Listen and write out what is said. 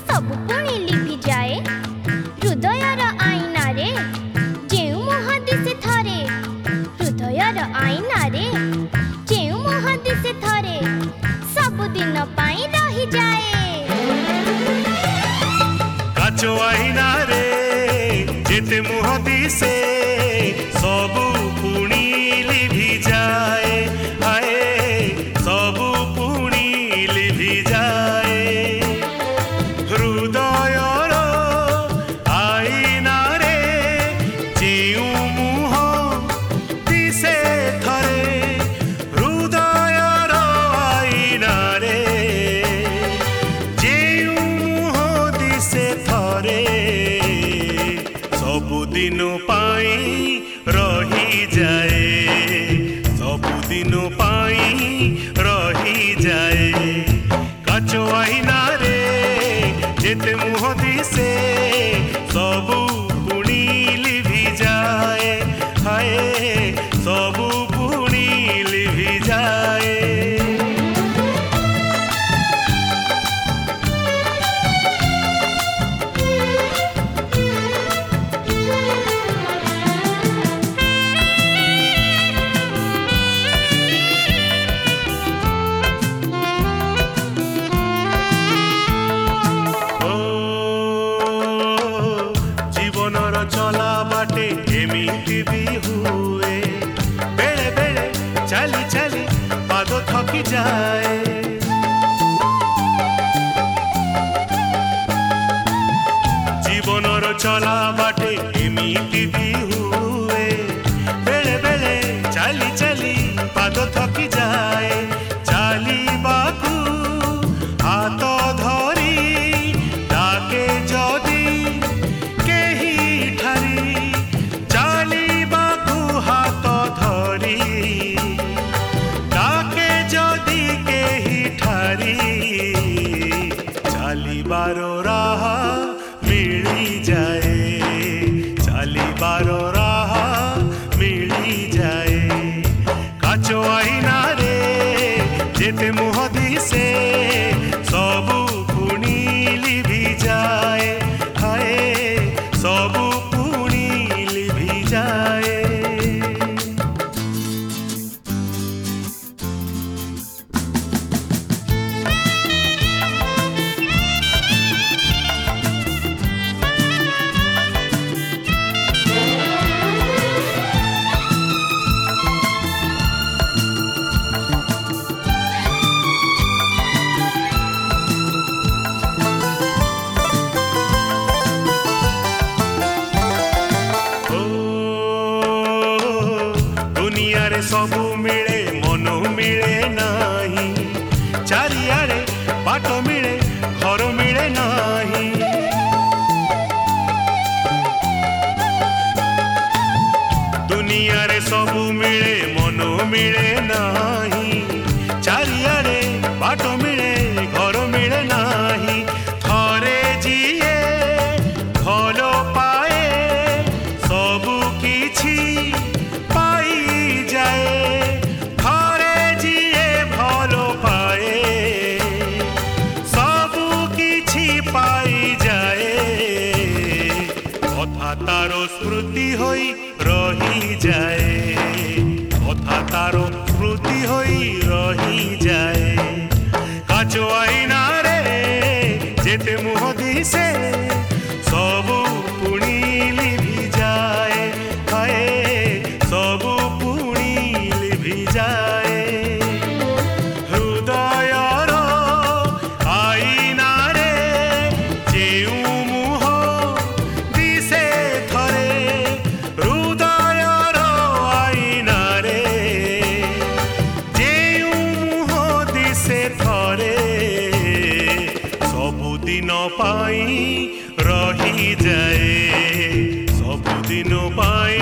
सब पुणी लिभि जाए हृदयर आईना रे जेउ मुह दिसे थरे हृदयर आईना रे जेउ मुह दिसे थरे सब दिन पाई रही जाए काचो आईना रे जेते मुह दिसे सबु पुणी लिभि जाए हाय सबु पुणी लिभि जाए हृदयर आईना रे जेउ मुह दिसे थरे हृदयर आईना रे जेउ मुह दिसे थरे सबुदिन पाई रही जाए सबुदिन पाई रही जाए काचो आईना रे जेते मुह दिसे सबु पुणी लिभि जाए हाय सबु पुणी लिभि जाए चला बाटे एमिति भी हुए बेले बेले चली चली पाद थकी जाए जीवनर चला बाटे एमिति भी हुए बेले बेले चली चली पाद थकी जाए चली बाकू हाथ धरी डाके जदी चालीबारो राह मिली जाए चालीबारो राह मिली जाए काचो आईना रे जेते मुह दिसे सबु पुणी लिभि जाए हाय सबु पुणी लिभि जाए सबु मिले मन मिले नाही चारियारे बाट मिले घर मिले नाही दुनिया रे सबु मिले मन मिले नाही चारियारे बाट मिले घर मिले नाही थरे जिए भलो पाए सबु किछि तारो स्मृति होई रही जाए कथा तारो स्मृति होई रही जाए काचो आईना रे जेते मुह दिसे सबु पुणी लिभि जाए हाय सबु पुणी लिभि जाए हृदयर आईना रे जेउ मुह दिसे थरे हृदयर आईना रे जेउ मुह दिसे थरे सबुदिन पाई रही जाए सबुदिन पाई